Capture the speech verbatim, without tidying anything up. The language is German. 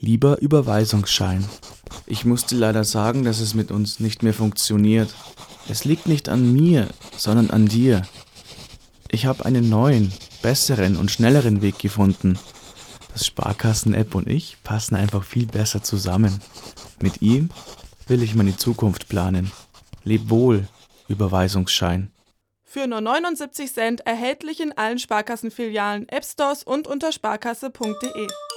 Lieber Überweisungsschein. Ich musste leider sagen, dass es mit uns nicht mehr funktioniert. Es liegt nicht an mir, sondern an dir. Ich habe einen neuen, besseren und schnelleren Weg gefunden. Das Sparkassen-App und ich passen einfach viel besser zusammen. Mit ihm will ich meine Zukunft planen. Leb wohl, Überweisungsschein. Für nur neunundsiebzig Cent erhältlich in allen Sparkassenfilialen, App Stores und unter sparkasse punkt de.